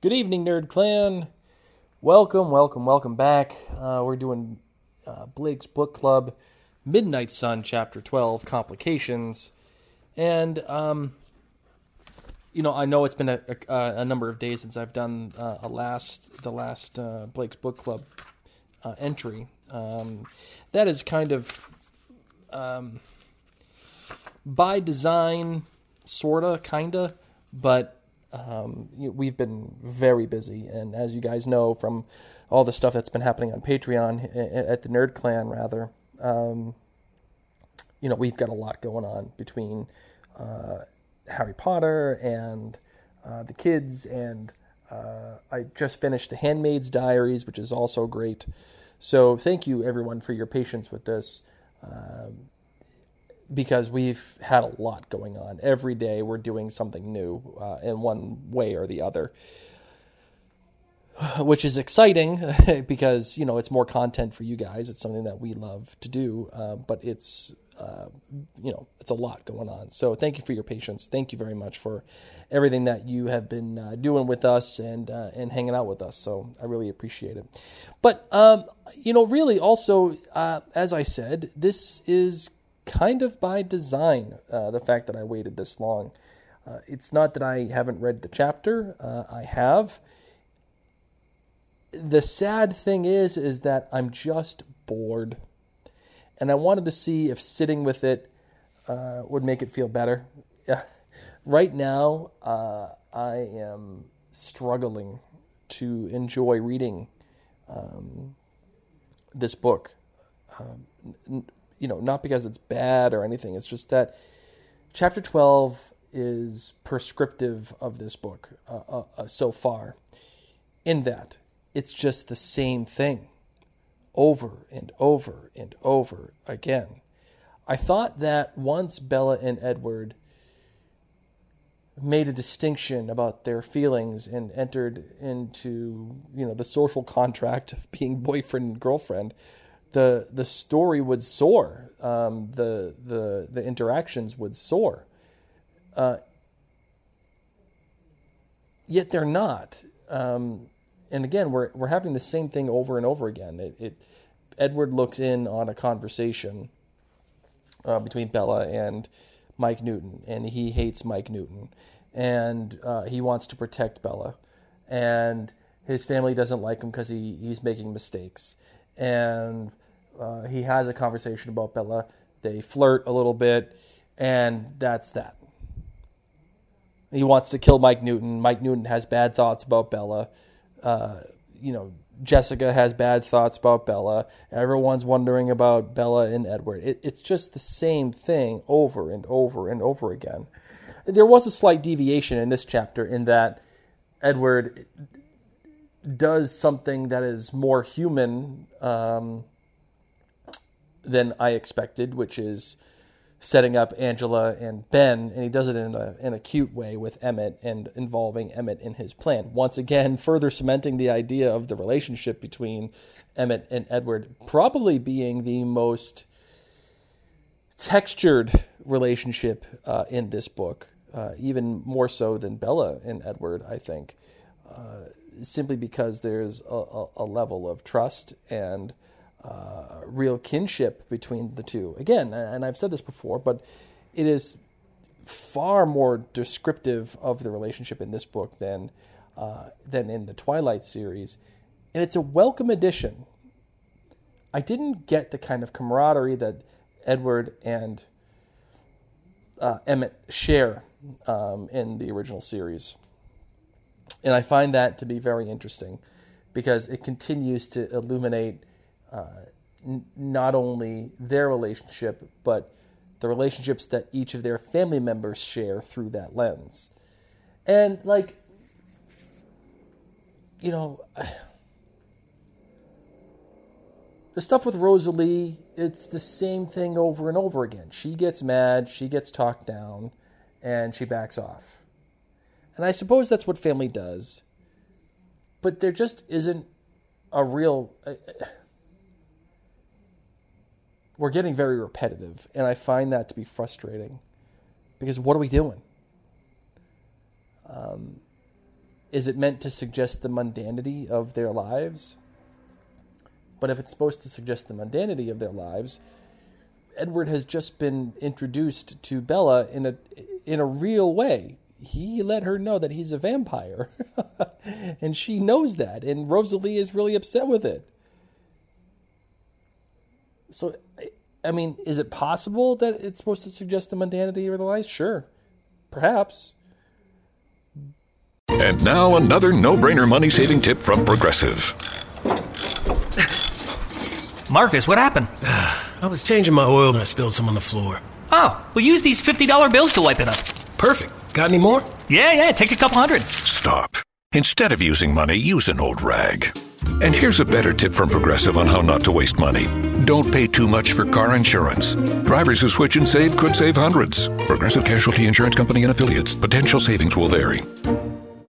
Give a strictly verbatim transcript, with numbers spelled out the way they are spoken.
Good evening, Nerd Clan. Welcome, welcome, welcome back. Uh, we're doing uh, Blake's Book Club, Midnight Sun, Chapter twelve, Complications. And, um, you know, I know it's been a, a, a number of days since I've done uh, a last, the last uh, Blake's Book Club uh, entry. Um, that is kind of um, by design, sorta, kinda, but Um, we've been very busy, and as you guys know from all the stuff that's been happening on Patreon, at the Nerd Clan, rather, um, you know, we've got a lot going on between uh, Harry Potter and uh, the kids, and uh, I just finished The Handmaid's Diaries, which is also great. So thank you, everyone, for your patience with this. Um, Because we've had a lot going on. Every day we're doing something new uh, in one way or the other. Which is exciting because, you know, it's more content for you guys. It's something that we love to do. Uh, but it's, uh, you know, it's a lot going on. So thank you for your patience. Thank you very much for everything that you have been uh, doing with us and uh, and hanging out with us. So I really appreciate it. But, um, you know, really also, uh, as I said, this is kind of by design, uh, the fact that I waited this long. Uh, it's not that I haven't read the chapter. Uh, I have. The sad thing is, is that I'm just bored. And I wanted to see if sitting with it uh, would make it feel better. Yeah. Right now, uh, I am struggling to enjoy reading um, this book. Um, n- You know, not because it's bad or anything. It's just that chapter twelve is prescriptive of this book uh, uh, uh, so far, in that it's just the same thing over and over and over again. I thought that once Bella and Edward made a distinction about their feelings and entered into, you know, the social contract of being boyfriend and girlfriend, the the story would soar. Um, the the the interactions would soar. Uh, yet they're not. Um, and again, we're we're having the same thing over and over again. It, it Edward looks in on a conversation uh, between Bella and Mike Newton, and he hates Mike Newton, and uh, he wants to protect Bella, and his family doesn't like him because he he's making mistakes, and Uh, he has a conversation about Bella. They flirt a little bit, and that's that. He wants to kill Mike Newton. Mike Newton has bad thoughts about Bella. Uh, you know, Jessica has bad thoughts about Bella. Everyone's wondering about Bella and Edward. It, it's just the same thing over and over and over again. There was a slight deviation in this chapter in that Edward does something that is more human um, than I expected, which is setting up Angela and Ben, and he does it in a in a cute way with Emmett and involving Emmett in his plan. Once again, further cementing the idea of the relationship between Emmett and Edward probably being the most textured relationship uh, in this book, uh, even more so than Bella and Edward, I think, uh, simply because there's a, a, a level of trust and Uh, real kinship between the two. Again, and I've said this before, but it is far more descriptive of the relationship in this book than uh, than in the Twilight series, and it's a welcome addition. I didn't get the kind of camaraderie that Edward and uh, Emmett share um, in the original series, and I find that to be very interesting because it continues to illuminate Uh, n- not only their relationship, but the relationships that each of their family members share through that lens. And, like, you know, the stuff with Rosalie, it's the same thing over and over again. She gets mad, she gets talked down, and she backs off. And I suppose that's what family does. But there just isn't a real... Uh, we're getting very repetitive, and I find that to be frustrating. Because what are we doing? Um, is it meant to suggest the mundanity of their lives? But if it's supposed to suggest the mundanity of their lives, Edward has just been introduced to Bella in a in a real way. He let her know that he's a vampire, and she knows that, and Rosalie is really upset with it. So, I mean, is it possible that it's supposed to suggest the mundanity of their lives? Sure, perhaps. And now another no-brainer money-saving tip from Progressive. Marcus, what happened? I was changing my oil and I spilled some on the floor. Oh, well, use these fifty dollar bills to wipe it up. Perfect. Got any more? Yeah, yeah, take a couple hundred. Stop. Instead of using money, use an old rag. And here's a better tip from Progressive on how not to waste money. Don't pay too much for car insurance. Drivers who switch and save could save hundreds. Progressive Casualty Insurance Company and Affiliates. Potential savings will vary.